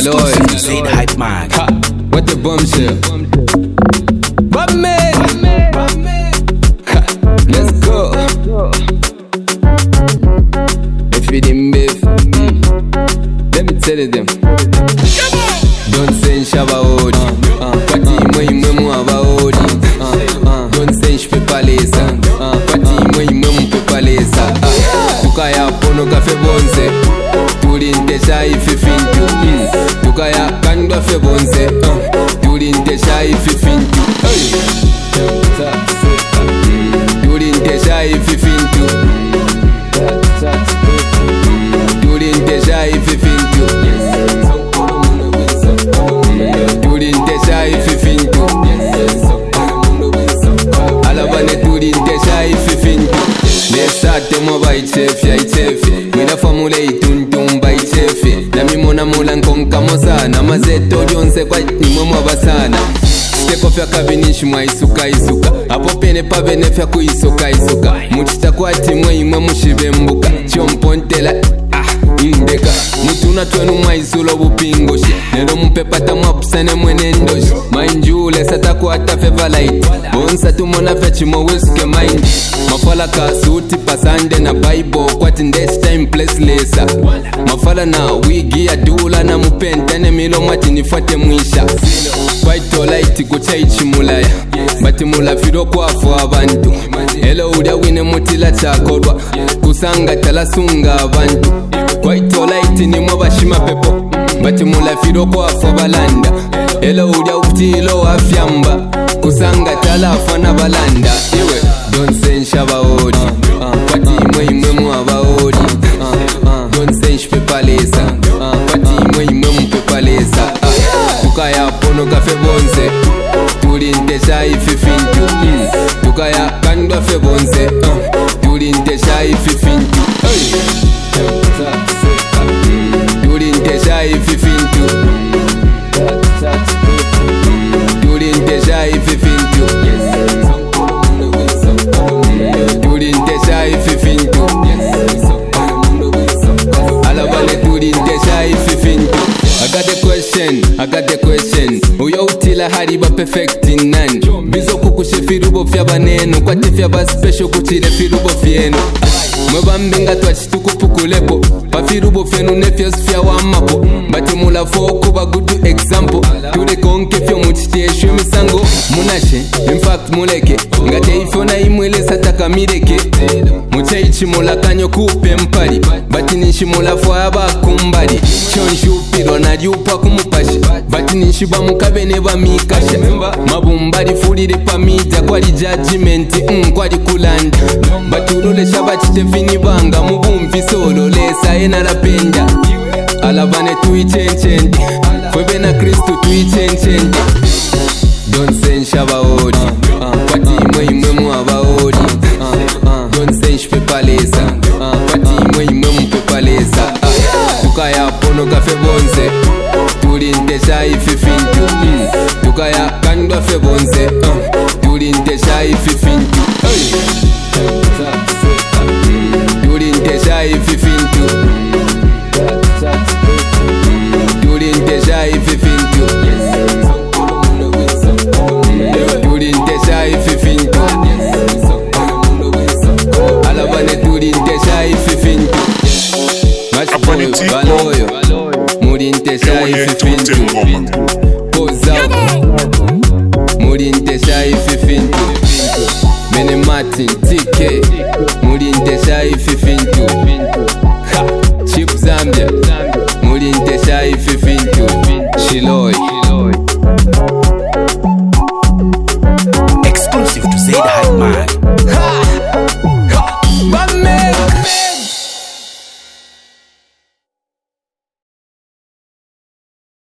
Exclusive to Zaid Hype Man. What a bombshell. Bumman. Let's go. If you didn't beef, let me tell you them. Don't say Shabaodi. Pati moi memu abaodi. Don't say Shpepalesa. Pati moi memu pepalesa. Tukaya pono kafe bonze. Turintesha ififintu. Tukaya kandwa fe bonze. Turintesha ififintu. Turintesha ififintu. Turintesha ififintu. Turintesha ififintu. Alabane turintesha ififintu. Nesate mo baichefya ichefya. Mwina famule ituntum baichefya. Nami mona mula nkonka mozana. Mazeto jonse kwa nimwe mwabasana. Tekofya kabinishi mwa isuka isuka. Apo pene pa benefya ku isuka isuka. Muchita kwa timwe imwe mushibe mbuka. Chompontela indeka. Mutuna twenu mwa isulo bupingoshi. Nero mpepata mwapusane mwene ndoshi. Mainjule sata kwa ta favorite. Bonsa tumona fechimo wisuke mind. Mafala ka suti pasande na bible. Kwa tindesh time place lesa. Mafala na wigi ya dula na mupentane milo mati nifate mwisha. Kwaito light kuchaichi mulaya. Bati mula firo kwa fwa abantu. Hello udia wine mutila chakorwa. Kusanga talasunga abantu. Kwaito light ni mwabashima pepo. Bati mula firo kwa fwa balanda. Hello udia utilo afyamba. Kusanga talafa na balanda. Iwe don't say Shabaodi. Pati imwe mwabaodi. Don't say Shpepalesa. Pati imwe mpepalesa. Tukaya pono kafe bonze. Turintesha ififintu. Tukaya kandwa fe bonze. Turintesha ififintu. Turintesha ififintu. Turintesha ififintu. Turintesha ififintu. Alabale turintesha ififintu. I got the question. Uyo utila hariba perfect in none. Bizo kukushe firubo fya baneno. Kwa tifya ba special kuchile firubo fyenu. Mweba mbenga twachitukupukulepo. Pa firubo fyenu nefyos fya wamapo. Bati mula foku ba good example. Tule konke fyo muchitieshwe misango. Munashe, in fact muleke. Ngate ifyo na imwele sataka mireke. Muchaichi mula kanyo kupe mpali. Bati nishi mula fwa aba kumbali. Chonshupiro na jupa kumupashi. Bati nishi ba mukabene ba mikasha. Mabumbari fulire pa mita kwa li judgment. Kwa li kulanda. Bati urole shaba chitefini banga. Mubumfi solo lesa ena rapenda. Alabane tuichenchendi. Kwebe na Kristu tuichenchendi. Don't say Shabaodi. Pati imwe mwabaodi. Don't say Shpepalesa. Pati imwe mpepalesa. Tukaya pono kafe bonze. Turintesha ififintu. Tukaya kandwa fe bonze. Turintesha ififintu. Turintesha ififintu. Turintesha ififintu. Turintesha ififintu. Alabane turintesha ififintu. Mashboy baloyo. Murintesha ififintu. Kozabo. Murintesha ififintu. Mene Martin TK. Murintesha ififintu. Chip Zambia. Murintesha ififintu. Shiloh. Exclusive to Zaid Hype Man.